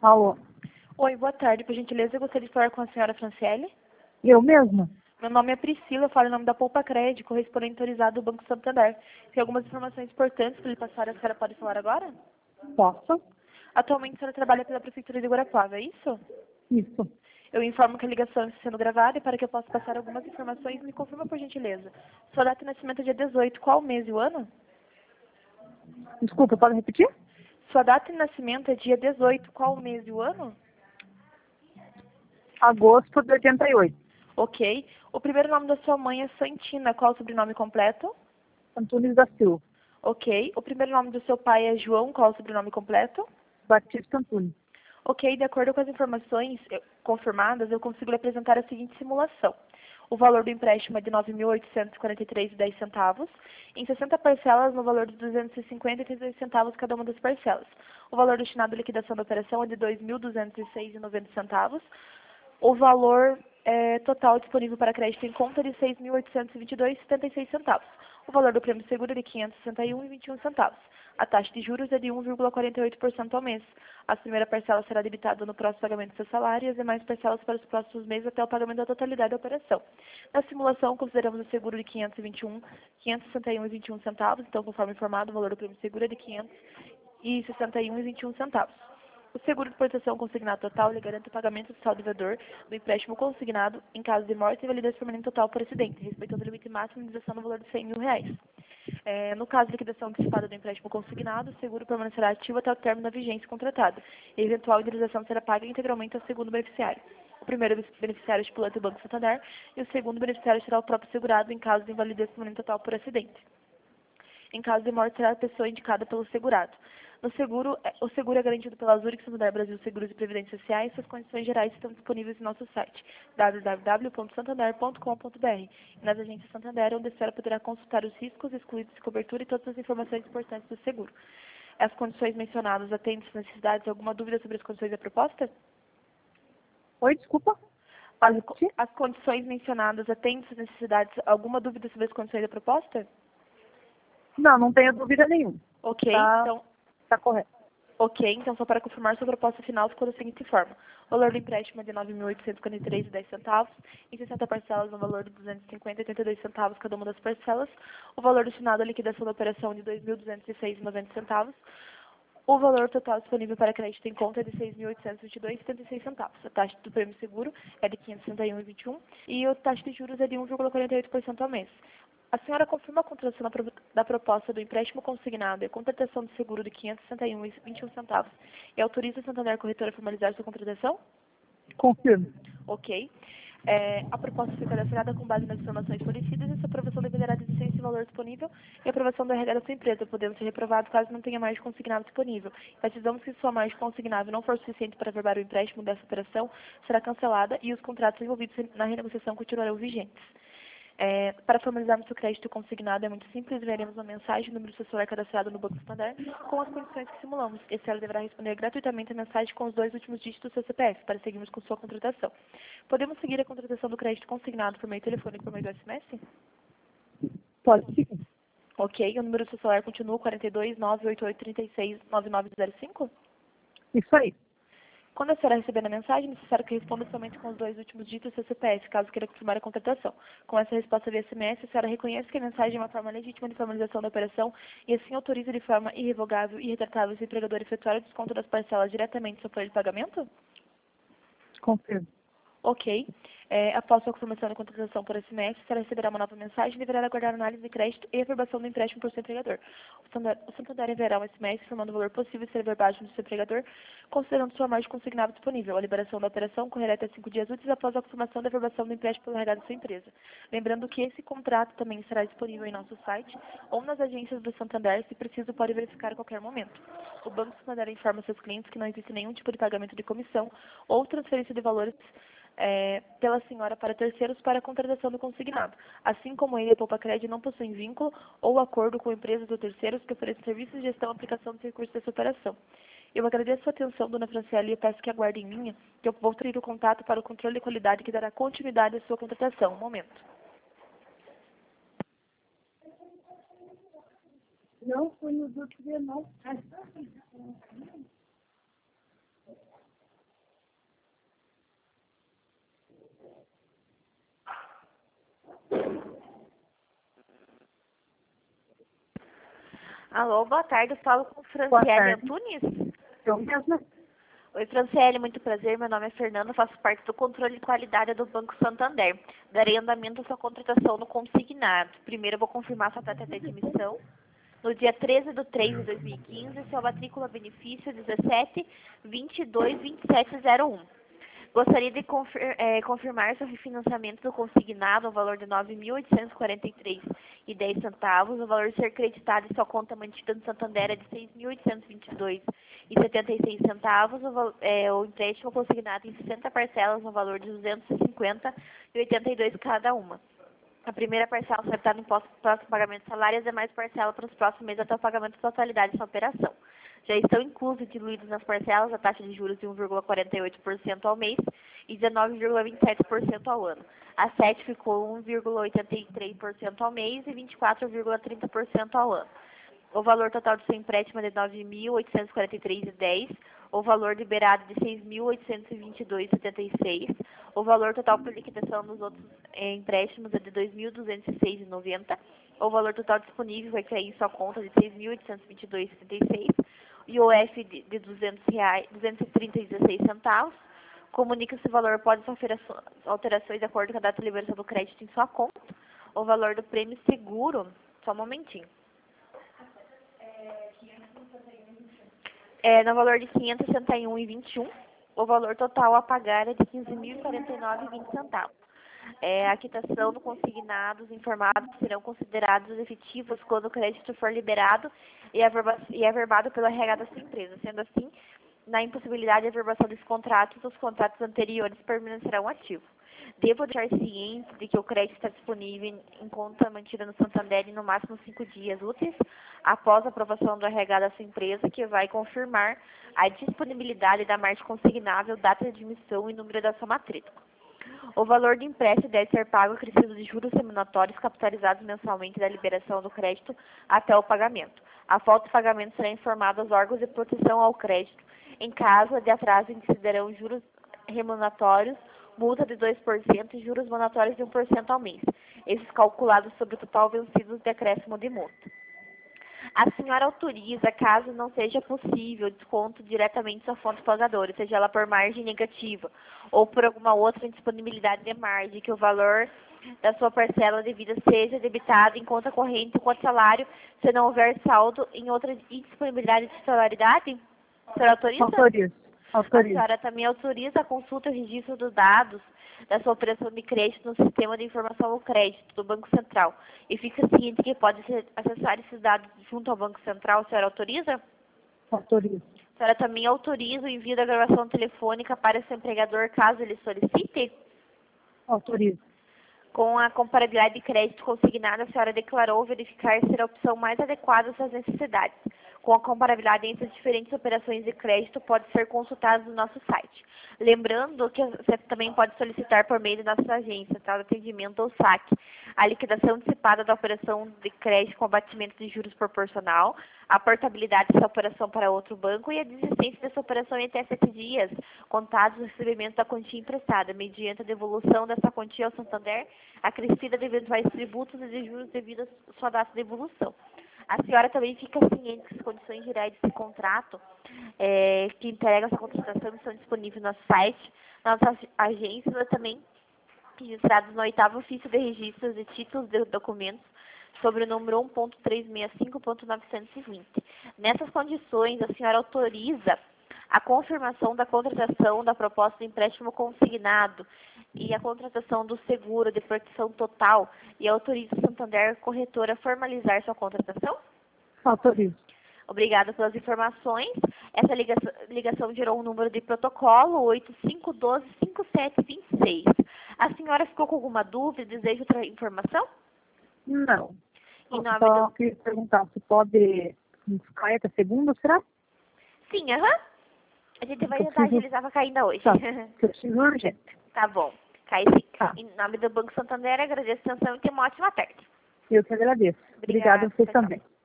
Alô, Oi, boa tarde. Por gentileza, eu gostaria de falar com a senhora Franciele. eu mesma? Meu nome é Priscila, eu falo em nome da Poupa Crédito, correspondente autorizado do Banco Santander. Tem algumas informações importantes para lhe passar, a senhora pode falar agora? Posso? Atualmente a senhora trabalha pela Prefeitura de Guarapuava, é isso? Isso. Eu informo que a ligação está sendo gravada e para que eu possa passar algumas informações, me confirma por gentileza. Sua data de nascimento é dia 18, qual o mês e o ano? Desculpa, pode repetir? Sua data de nascimento é dia 18, qual o mês e o ano? Agosto de 88. Ok. O primeiro nome da sua mãe é Santina, qual o sobrenome completo? Antunes da Silva. Ok. O primeiro nome do seu pai é João, qual o sobrenome completo? Batista Antunes. Ok, de acordo com as informações confirmadas, eu consigo lhe apresentar a seguinte simulação. O valor do empréstimo é de R$ 9.843,10, em 60 parcelas no valor de R$ 250,32 cada uma das parcelas. O valor destinado à liquidação da operação é de R$ 2.206,90. O valor total disponível para crédito em conta é de R$ 6.822,76. O valor do prêmio seguro é de R$ 561,21. A taxa de juros é de 1,48% ao mês. A primeira parcela será debitada no próximo pagamento do seu salário e as demais parcelas para os próximos meses até o pagamento da totalidade da operação. Na simulação, consideramos o seguro de R$ 561,21. Então, conforme informado, o valor do prêmio seguro é de R$ 561,21. O seguro de proteção consignado total lhe garante o pagamento total do devedor do empréstimo consignado em caso de morte e invalidez permanente total por acidente, respeitando o limite máximo de indenização no valor de R$ 100.000. No caso de liquidação antecipada do empréstimo consignado, o seguro permanecerá ativo até o término da vigência contratada e a eventual indenização será paga integralmente ao segundo beneficiário. O primeiro beneficiário é estipulante o Banco Santander e o segundo beneficiário será o próprio segurado em caso de invalidez permanente total por acidente. Em caso de morte, será a pessoa indicada pelo segurado. No seguro, o seguro é garantido pela Zurich Santander Brasil Seguros e Previdência S.A. e suas condições gerais estão disponíveis em nosso site www.santander.com.br e nas agências Santander, onde a senhora poderá consultar os riscos, excluídos de cobertura e todas as informações importantes do seguro. As condições mencionadas atendem às necessidades? Alguma dúvida sobre as condições da proposta? Oi, desculpa? As, Pode repetir? as condições mencionadas atendem às necessidades? Alguma dúvida sobre as condições da proposta? Não, não tenho dúvida nenhuma. Ok, Tá, então... tá correto. Ok, então só para confirmar, sua proposta final ficou da seguinte forma. O valor do empréstimo é de R$ 9.843,10, em 60 parcelas no valor de R$ 250,82 cada uma das parcelas. O valor destinado à liquidação da operação é de R$ 2.206,90. O valor total disponível para crédito em conta é de R$ 6.822,76. A taxa do prêmio seguro é de R$ 561,21 e a taxa de juros é de 1,48% ao mês. A senhora confirma a contratação da proposta do empréstimo consignado e a contratação de seguro de R$ 561,21 e autoriza a Santander Corretora a formalizar sua contratação? Confirmo. Ok. A proposta foi cadastrada com base nas informações fornecidas e sua aprovação dependerá de existência e valor disponível e aprovação do RH da sua empresa, podendo ser reprovado caso não tenha margem consignada disponível. Precisamos que sua margem consignável não for suficiente para averbar o empréstimo dessa operação, será cancelada e os contratos envolvidos na renegociação continuarão vigentes. Para formalizarmos o crédito consignado é muito simples, enviaremos uma mensagem no número do seu celular cadastrado no Banco Santander com as condições que simulamos. Esse ela deverá responder gratuitamente a mensagem com os 2 últimos dígitos do seu CPF para seguirmos com sua contratação. Podemos seguir a contratação do crédito consignado por meio telefônico e por meio do SMS? Pode seguir. Ok, o número do seu celular continua 42 988 36 9905? Isso aí. Quando a senhora receber a mensagem, é necessário que responda somente com os 2 últimos dígitos do seu CPF, caso queira confirmar a contratação. Com essa resposta via SMS, a senhora reconhece que a mensagem é uma forma legítima de formalização da operação e assim autoriza de forma irrevogável e irretratável o empregador a efetuar o desconto das parcelas diretamente do seu plano de pagamento? Confirmo. Ok. Após sua confirmação da contratação por SMS, a senhora receberá uma nova mensagem e deverá aguardar análise de crédito e averbação do empréstimo por seu empregador. O Santander enviará um SMS informando o valor possível de ser averbado do seu empregador, considerando sua margem consignável disponível. A liberação da operação ocorrerá até 5 dias úteis após a confirmação da averbação do empréstimo pelo RH da sua empresa. Lembrando que esse contrato também estará disponível em nosso site ou nas agências do Santander, se preciso pode verificar a qualquer momento. O Banco Santander informa seus clientes que não existe nenhum tipo de pagamento de comissão ou transferência de valores pela senhora para terceiros para a contratação do consignado. Assim como ele e a Poupa Crédito não possuem vínculo ou acordo com empresas ou terceiros que ofereçam serviços de gestão e aplicação dos recursos dessa operação. Eu agradeço a atenção, dona Franciele, e peço que aguarde em linha, que eu vou ter o contato para o controle de qualidade que dará continuidade à sua contratação. Um momento. Não, foi no outro dia, não. Alô, boa tarde. Eu falo com Boa Franciele tarde. Antunes. Eu mesma. Oi, Franciele, muito prazer. Meu nome é Fernanda, faço parte do controle de qualidade do Banco Santander. Darei andamento à sua contratação no consignado. Primeiro, eu vou confirmar sua data de admissão. No dia 13/3/2015, sua matrícula benefício 17.22.2701. Gostaria de confirmar seu refinanciamento do consignado ao valor de R$ 9.843,10. O valor a ser creditado em sua conta mantida no Santander é de R$ 6.822,76. O empréstimo consignado em 60 parcelas no valor de R$ 250,82 cada uma. A primeira parcela será quitada no próximo pagamento de salário e as demais parcelas para os próximos meses até o pagamento da totalidade dessa operação. Já estão inclusos e diluídos nas parcelas a taxa de juros de 1,48% ao mês e 19,27% ao ano. A 7 ficou 1,83% ao mês e 24,30% ao ano. O valor total do seu empréstimo é de R$ 9.843,10. O valor liberado de R$ 6.822,76. O valor total por liquidação dos outros empréstimos é de R$ 2.206,90. O valor total disponível vai cair em sua conta de R$ 6.822,76. IOF de R$ 230,16. Comunica se o valor pode sofrer alterações de acordo com a data de liberação do crédito em sua conta. O valor do prêmio seguro, só um momentinho. No valor de R$ 561,21. O valor total a pagar é de R$ 15.049,20. A quitação do consignado, os informados serão considerados efetivos quando o crédito for liberado e averbado pelo RH da sua empresa. Sendo assim, na impossibilidade de averbação desses contratos, os contratos anteriores permanecerão ativos. Devo deixar ciente de que o crédito está disponível em conta mantida no Santander em no máximo 5 dias úteis após a aprovação do RH da sua empresa, que vai confirmar a disponibilidade da margem consignável, data de admissão e número da sua matrícula. O valor do empréstimo deve ser pago acrescido de juros remuneratórios capitalizados mensalmente da liberação do crédito até o pagamento. A falta de pagamento será informada aos órgãos de proteção ao crédito. Em caso de atraso, incidirão juros remuneratórios, multa de 2% e juros monatórios de 1% ao mês. Esses calculados sobre o total vencido de acréscimo de multa. A senhora autoriza, caso não seja possível, desconto diretamente sua fonte pagadora, seja ela por margem negativa ou por alguma outra indisponibilidade de margem, que o valor da sua parcela devida seja debitado em conta corrente enquanto salário, se não houver saldo em outra indisponibilidade de titularidade? A senhora autoriza? Autorizo. A Autorizo. senhora também autoriza a consulta e o registro dos dados da sua operação de crédito no Sistema de Informação ao Crédito do Banco Central. E fica ciente que pode acessar esses dados junto ao Banco Central. A senhora autoriza? Autorizo. A senhora também autoriza o envio da gravação telefônica para seu empregador, caso ele solicite? Autorizo. Com a comparabilidade de crédito consignada, a senhora declarou verificar ser a opção mais adequada às suas necessidades. Com a comparabilidade entre as diferentes operações de crédito, pode ser consultada no nosso site. Lembrando que você também pode solicitar por meio da nossa agência, tá? O atendimento ou saque, a liquidação antecipada da operação de crédito com abatimento de juros proporcional, a portabilidade dessa operação para outro banco e a desistência dessa operação em até 7 dias, contados o recebimento da quantia emprestada, mediante a devolução dessa quantia ao Santander, acrescida de eventuais tributos e de juros devido à sua data de devolução. A senhora também fica ciente que as condições gerais desse contrato, que integram essa contratação, estão disponíveis no nosso site, na nossa agência, também registrados no 8º ofício de registros de títulos de documentos, sobre o número 1.365.920. Nessas condições, a senhora autoriza a confirmação da contratação da proposta de empréstimo consignado e a contratação do seguro de proteção total e autoriza o Santander Corretora a formalizar sua contratação? Autorizo. Obrigada pelas informações. Essa ligação gerou um número de protocolo 85125726. A senhora ficou com alguma dúvida? Deseja outra informação? Não. Em nome Só do... queria perguntar se pode ficar até segunda, será? Sim, aham. A gente vai Eu tentar preciso- agilizar para cair ainda hoje. Tá. Eu preciso urgente. Tá bom. Cai sim. Tá. Em nome do Banco Santander, agradeço a atenção e tenha uma ótima tarde. Eu que agradeço. Obrigada a vocês tchau, tchau. também.